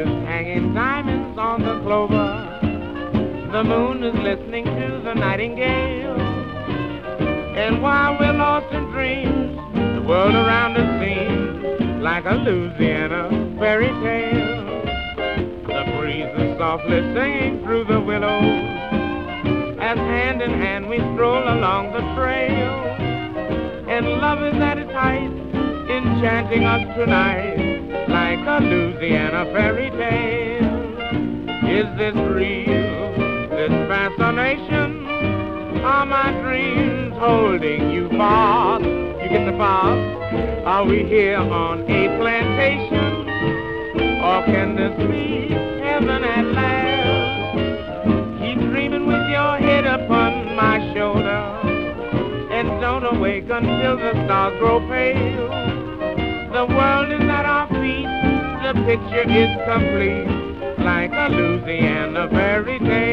is hanging diamonds on the clover. The moon is listening to the nightingale. And while we're lost in dreams, the world around us seems like a Louisiana fairy tale. The breeze is softly singing through the willows as hand in hand we stroll along the trail. And love is at its height, enchanting us tonight like a Louisiana fairy tale. Is this real, this fascination? Are my dreams holding you fast? You get the fast? Are we here on a plantation? Or can this be heaven at last? Keep dreaming with your head upon my shoulder, and don't awake until the stars grow pale. The world is at our feet, the picture is complete, like a Louisiana fairy tale.